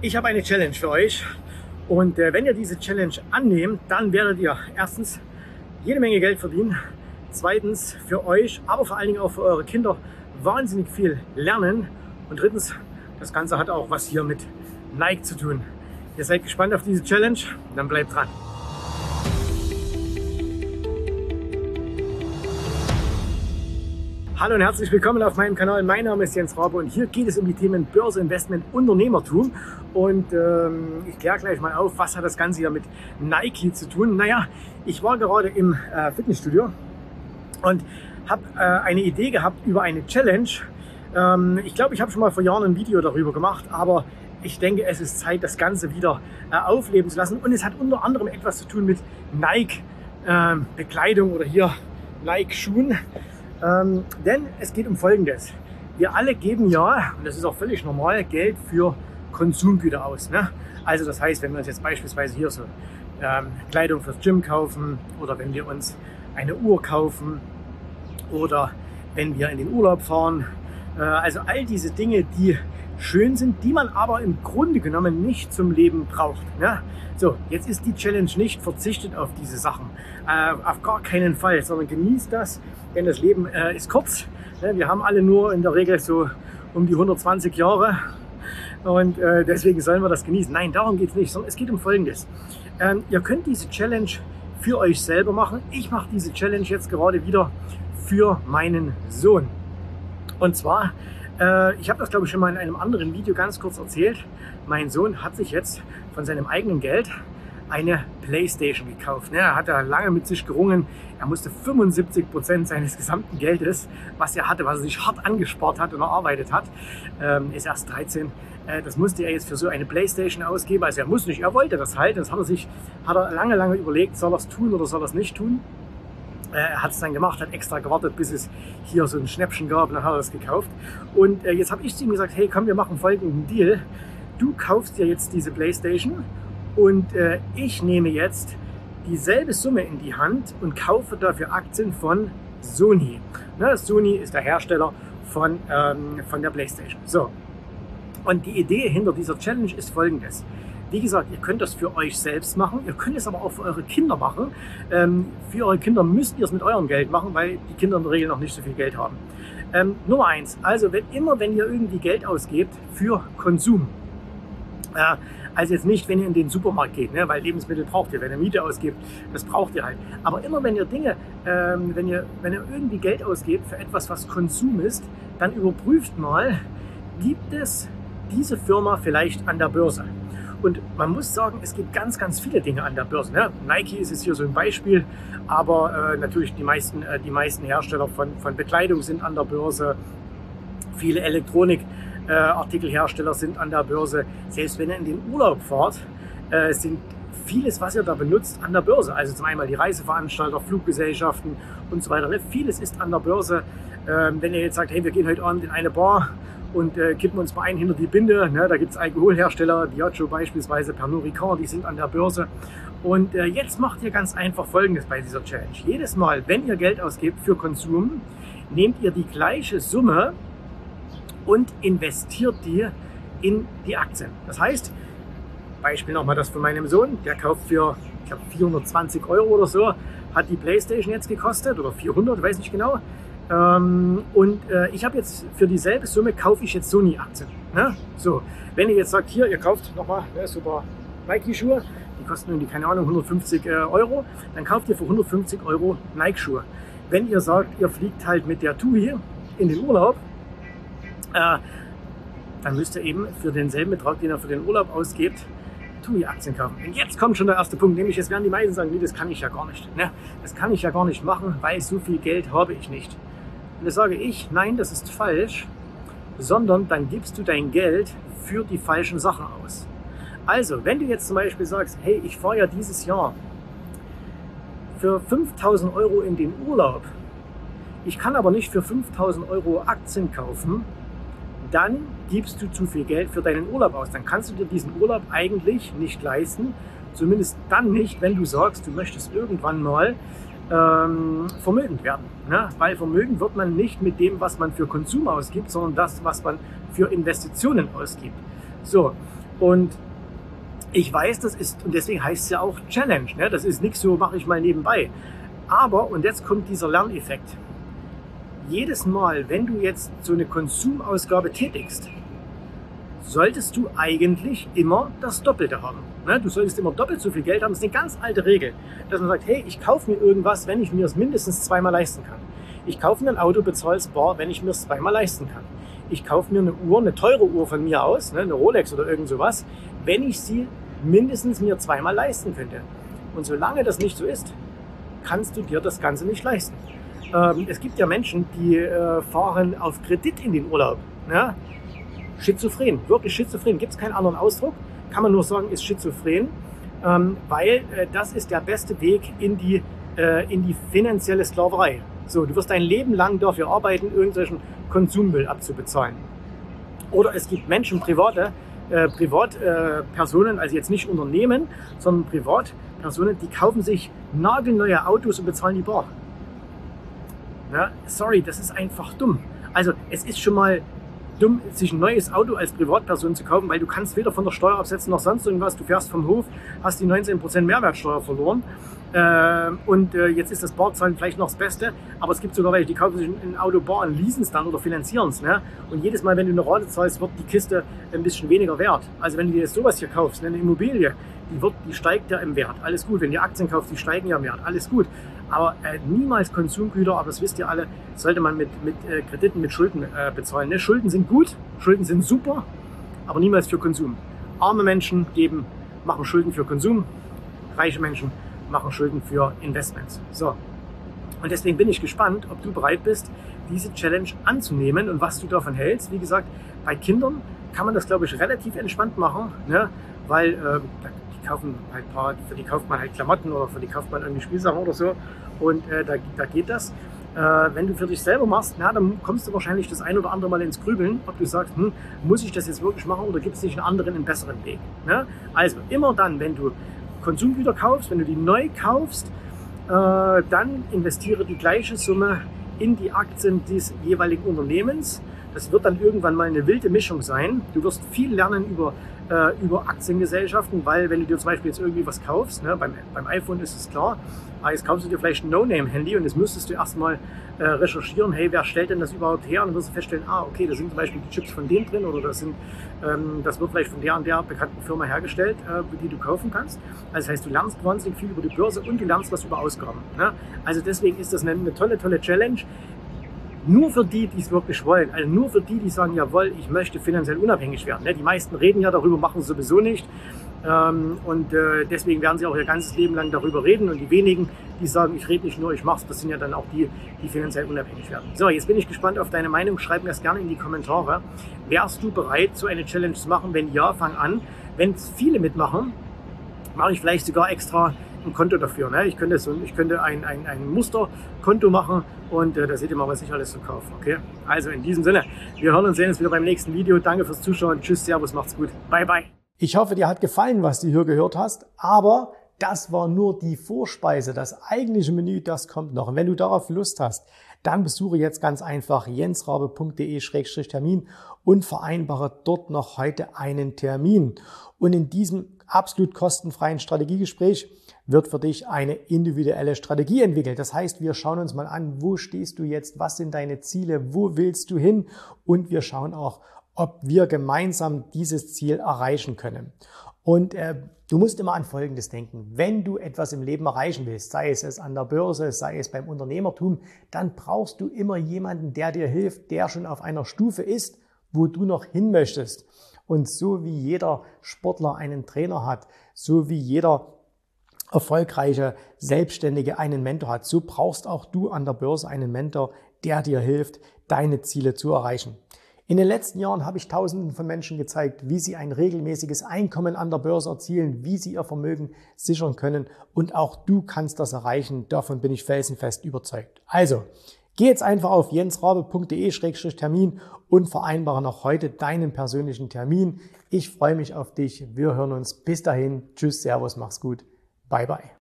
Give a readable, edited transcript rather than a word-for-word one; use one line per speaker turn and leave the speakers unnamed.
Ich habe eine Challenge für euch und wenn ihr diese Challenge annehmt, dann werdet ihr erstens jede Menge Geld verdienen, zweitens für euch, aber vor allen Dingen auch für eure Kinder wahnsinnig viel lernen und drittens, das Ganze hat auch was hier mit Nike zu tun. Ihr seid gespannt auf diese Challenge, dann bleibt dran. Hallo und herzlich willkommen auf meinem Kanal. Mein Name ist Jens Rabe und hier geht es um die Themen Börse, Investment, Unternehmertum. Und ich kläre gleich mal auf, was hat das Ganze hier mit Nike zu tun. Naja, ich war gerade im Fitnessstudio und habe eine Idee gehabt über eine Challenge. Ich glaube, ich habe schon mal vor Jahren ein Video darüber gemacht, aber ich denke, es ist Zeit, das Ganze wieder aufleben zu lassen. Und es hat unter anderem etwas zu tun mit Nike Bekleidung oder hier Nike Schuhen. Denn es geht um Folgendes. Wir alle geben ja, und das ist auch völlig normal, Geld für Konsumgüter aus. Ne? Also das heißt, wenn wir uns jetzt beispielsweise hier so Kleidung fürs Gym kaufen oder wenn wir uns eine Uhr kaufen oder wenn wir in den Urlaub fahren. Also all diese Dinge, die schön sind, die man aber im Grunde genommen nicht zum Leben braucht. Ne? So, jetzt ist die Challenge nicht verzichtet auf diese Sachen. Auf gar keinen Fall, sondern genießt das, denn das Leben ist kurz. Ne? Wir haben alle nur in der Regel so um die 120 Jahre und deswegen sollen wir das genießen. Nein, darum geht es nicht, sondern es geht um Folgendes. Ihr könnt diese Challenge für euch selber machen. Ich mache diese Challenge jetzt gerade wieder für meinen Sohn. Und zwar, ich habe das glaube ich schon mal in einem anderen Video ganz kurz erzählt. Mein Sohn hat sich jetzt von seinem eigenen Geld eine Playstation gekauft. Er hat da lange mit sich gerungen. Er musste 75% seines gesamten Geldes, was er hatte, was er sich hart angespart hat und erarbeitet hat, ist erst 13. Das musste er jetzt für so eine Playstation ausgeben. Also er muss nicht, er wollte das halt. Das hat er lange überlegt, soll er es tun oder soll er es nicht tun. Er hat es dann gemacht, hat extra gewartet, bis es hier so ein Schnäppchen gab und dann hat er es gekauft. Und jetzt habe ich zu ihm gesagt, hey komm, wir machen folgenden Deal. Du kaufst dir jetzt diese Playstation und ich nehme jetzt dieselbe Summe in die Hand und kaufe dafür Aktien von Sony. Ne, Sony ist der Hersteller von der Playstation. So. Und die Idee hinter dieser Challenge ist folgendes. Wie gesagt, ihr könnt das für euch selbst machen, ihr könnt es aber auch für eure Kinder machen. Für eure Kinder müsst ihr es mit eurem Geld machen, weil die Kinder in der Regel noch nicht so viel Geld haben. Nummer eins, also wenn ihr irgendwie Geld ausgebt für Konsum, also jetzt nicht, wenn ihr in den Supermarkt geht, ne, weil Lebensmittel braucht ihr, wenn ihr Miete ausgebt, das braucht ihr halt. Aber immer wenn ihr Dinge, wenn ihr irgendwie Geld ausgebt für etwas, was Konsum ist, dann überprüft mal, gibt es diese Firma vielleicht an der Börse? Und man muss sagen, es gibt ganz viele Dinge an der Börse. Ne? Nike ist jetzt hier so ein Beispiel, aber natürlich die meisten Hersteller von Bekleidung sind an der Börse. Viele Elektronikartikelhersteller sind an der Börse. Selbst wenn ihr in den Urlaub fahrt, sind vieles, was ihr da benutzt, an der Börse. Also zum einen die Reiseveranstalter, Fluggesellschaften und so weiter. Ne? Vieles ist an der Börse. Wenn ihr jetzt sagt, hey, wir gehen heute Abend in eine Bar und kippen uns mal ein hinter die Binde. Ne? Da gibt es Alkoholhersteller, Diageo beispielsweise, Pernod Ricard, die sind an der Börse. Und jetzt macht ihr ganz einfach Folgendes bei dieser Challenge. Jedes Mal, wenn ihr Geld ausgebt für Konsum, nehmt ihr die gleiche Summe und investiert die in die Aktien. Das heißt, Beispiel nochmal das von meinem Sohn, der kauft für, ich glaube, 420 € oder so, hat die Playstation jetzt gekostet, oder 400, weiß nicht genau. Ich habe jetzt für dieselbe Summe kaufe ich jetzt Sony-Aktien. Ne? So, wenn ihr jetzt sagt, hier, ihr kauft nochmal super Nike-Schuhe, die kosten irgendwie, keine Ahnung, 150 €, dann kauft ihr für 150 € Nike-Schuhe. Wenn ihr sagt, ihr fliegt halt mit der TUI in den Urlaub, dann müsst ihr eben für denselben Betrag, den ihr für den Urlaub ausgebt, TUI-Aktien kaufen. Und jetzt kommt schon der erste Punkt, nämlich jetzt werden die meisten sagen, nee, das kann ich ja gar nicht. Ne? Das kann ich ja gar nicht machen, weil so viel Geld habe ich nicht. Und da sage ich, nein, das ist falsch, sondern dann gibst du dein Geld für die falschen Sachen aus. Also, wenn du jetzt zum Beispiel sagst, hey, ich fahre ja dieses Jahr für 5.000 € in den Urlaub, ich kann aber nicht für 5.000 € Aktien kaufen, dann gibst du zu viel Geld für deinen Urlaub aus. Dann kannst du dir diesen Urlaub eigentlich nicht leisten, zumindest dann nicht, wenn du sagst, du möchtest irgendwann mal vermögend werden. Ne? Weil Vermögen wird man nicht mit dem, was man für Konsum ausgibt, sondern das, was man für Investitionen ausgibt. So, Und ich weiß, das ist, und deswegen heißt es ja auch Challenge, ne? Das ist nichts so, mache ich mal nebenbei. Aber, und jetzt kommt dieser Lerneffekt. Jedes Mal, wenn du jetzt so eine Konsumausgabe tätigst, solltest du eigentlich immer das Doppelte haben. Ne? Du solltest immer doppelt so viel Geld haben. Das ist eine ganz alte Regel, dass man sagt, hey, ich kaufe mir irgendwas, wenn ich mir es mindestens zweimal leisten kann. Ich kaufe mir ein Auto, bezahle es bar, wenn ich mir es zweimal leisten kann. Ich kaufe mir eine Uhr, eine teure Uhr von mir aus, ne, eine Rolex oder irgend sowas, wenn ich sie mindestens mir zweimal leisten könnte. Und solange das nicht so ist, kannst du dir das Ganze nicht leisten. Es gibt ja Menschen, die fahren auf Kredit in den Urlaub. Ne? Schizophren, wirklich schizophren, gibt es keinen anderen Ausdruck, kann man nur sagen, ist schizophren, weil das ist der beste Weg in die finanzielle Sklaverei. So, du wirst dein Leben lang dafür arbeiten, irgendwelchen Konsummüll abzubezahlen. Oder es gibt Menschen, Privatpersonen, also jetzt nicht Unternehmen, sondern Privatpersonen, die kaufen sich nagelneue Autos und bezahlen die bar. Ja, sorry, das ist einfach dumm. Also es ist schon mal dumm, sich ein neues Auto als Privatperson zu kaufen, weil du kannst weder von der Steuer absetzen noch sonst irgendwas. Du fährst vom Hof, hast die 19% Mehrwertsteuer verloren jetzt ist das Barzahlen vielleicht noch das Beste, aber es gibt sogar welche, die kaufen sich ein Auto bar und leasen es dann oder finanzieren es. Ne? Und jedes Mal, wenn du eine Rate zahlst, wird die Kiste ein bisschen weniger wert. Also wenn du dir jetzt sowas hier kaufst, eine Immobilie, die steigt ja im Wert, alles gut. Wenn du Aktien kaufst, die steigen ja im Wert, alles gut. Aber niemals Konsumgüter, aber das wisst ihr alle, sollte man mit Krediten, mit Schulden bezahlen. Ne? Schulden sind gut, Schulden sind super, aber niemals für Konsum. Arme Menschen machen Schulden für Konsum, reiche Menschen machen Schulden für Investments. So. Und deswegen bin ich gespannt, ob du bereit bist, diese Challenge anzunehmen und was du davon hältst. Wie gesagt, bei Kindern kann man das, glaube ich, relativ entspannt machen, ne? Weil für die kauft man halt Klamotten oder für die kauft man irgendwie Spielsachen oder so. Und da geht das. Wenn du für dich selber machst, dann kommst du wahrscheinlich das ein oder andere Mal ins Grübeln, ob du sagst, muss ich das jetzt wirklich machen oder gibt es nicht einen anderen, einen besseren Weg? Ne? Also immer dann, wenn du Konsumgüter kaufst, wenn du die neu kaufst, dann investiere die gleiche Summe in die Aktien des jeweiligen Unternehmens. Das wird dann irgendwann mal eine wilde Mischung sein. Du wirst viel lernen über Aktiengesellschaften, weil wenn du dir zum Beispiel jetzt irgendwie was kaufst, ne, beim iPhone ist es klar, aber jetzt kaufst du dir vielleicht ein No-Name-Handy und jetzt müsstest du erstmal recherchieren, hey, wer stellt denn das überhaupt her? Und dann wirst du feststellen, okay, da sind zum Beispiel die Chips von denen drin oder das wird vielleicht von der und der bekannten Firma hergestellt, die du kaufen kannst. Also das heißt, du lernst wahnsinnig viel über die Börse und du lernst was über Ausgaben. Ne? Also deswegen ist das eine tolle, tolle Challenge. Nur für die, die es wirklich wollen, also nur für die, die sagen, jawohl, ich möchte finanziell unabhängig werden. Die meisten reden ja darüber, machen es sowieso nicht. Deswegen werden sie auch ihr ganzes Leben lang darüber reden. Und die wenigen, die sagen, ich rede nicht nur, ich mache es, das sind ja dann auch die, die finanziell unabhängig werden. So, jetzt bin ich gespannt auf deine Meinung. Schreib mir das gerne in die Kommentare. Wärst du bereit, so eine Challenge zu machen? Wenn ja, fang an. Wenn es viele mitmachen, mache ich vielleicht sogar extra ein Konto dafür. Ne? Ich könnte ein Musterkonto machen und da seht ihr mal, was ich alles so kaufe. Okay? Also in diesem Sinne, wir hören und sehen uns wieder beim nächsten Video. Danke fürs Zuschauen. Tschüss, Servus, macht's gut. Bye, bye.
Ich hoffe, dir hat gefallen, was du hier gehört hast, aber das war nur die Vorspeise. Das eigentliche Menü, das kommt noch. Und wenn du darauf Lust hast, dann besuche jetzt ganz einfach jensrabe.de/Termin und vereinbare dort noch heute einen Termin. Und in diesem absolut kostenfreien Strategiegespräch wird für dich eine individuelle Strategie entwickelt. Das heißt, wir schauen uns mal an, wo stehst du jetzt, was sind deine Ziele, wo willst du hin und wir schauen auch, ob wir gemeinsam dieses Ziel erreichen können. Und du musst immer an Folgendes denken. Wenn du etwas im Leben erreichen willst, sei es an der Börse, sei es beim Unternehmertum, dann brauchst du immer jemanden, der dir hilft, der schon auf einer Stufe ist, wo du noch hin möchtest. Und so wie jeder Sportler einen Trainer hat, so wie jeder erfolgreiche Selbstständige einen Mentor hat, so brauchst auch du an der Börse einen Mentor, der dir hilft, deine Ziele zu erreichen. In den letzten Jahren habe ich Tausenden von Menschen gezeigt, wie sie ein regelmäßiges Einkommen an der Börse erzielen, wie sie ihr Vermögen sichern können und auch du kannst das erreichen. Davon bin ich felsenfest überzeugt. Also, geh jetzt einfach auf jensrabe.de/Termin und vereinbare noch heute deinen persönlichen Termin. Ich freue mich auf dich. Wir hören uns. Bis dahin. Tschüss, Servus, mach's gut. Bye, bye.